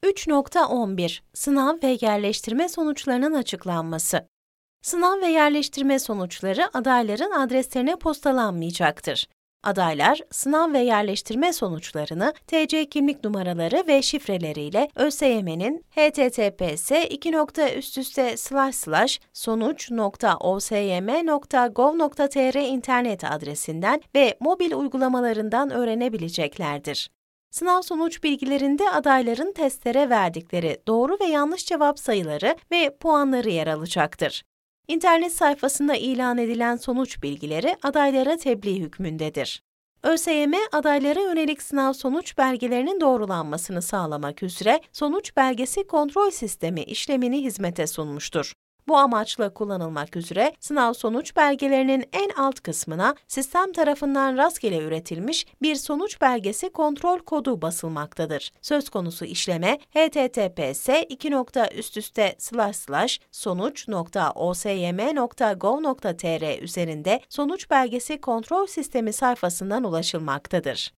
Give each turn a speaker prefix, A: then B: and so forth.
A: 3.11 Sınav ve yerleştirme sonuçlarının açıklanması. Sınav ve yerleştirme sonuçları adayların adreslerine postalanmayacaktır. Adaylar, sınav ve yerleştirme sonuçlarını TC kimlik numaraları ve şifreleriyle ÖSYM'nin https://sonuç.osym.gov.tr internet adresinden ve mobil uygulamalarından öğrenebileceklerdir. Sınav sonuç bilgilerinde adayların testlere verdikleri doğru ve yanlış cevap sayıları ve puanları yer alacaktır. İnternet sayfasında ilan edilen sonuç bilgileri adaylara tebliğ hükmündedir. ÖSYM, adaylara yönelik sınav sonuç belgelerinin doğrulanmasını sağlamak üzere sonuç belgesi kontrol sistemi işlemini hizmete sunmuştur. Bu amaçla kullanılmak üzere sınav sonuç belgelerinin en alt kısmına sistem tarafından rastgele üretilmiş bir sonuç belgesi kontrol kodu basılmaktadır. Söz konusu işleme https://sonuç.osym.gov.tr üzerinde sonuç belgesi kontrol sistemi sayfasından ulaşılmaktadır.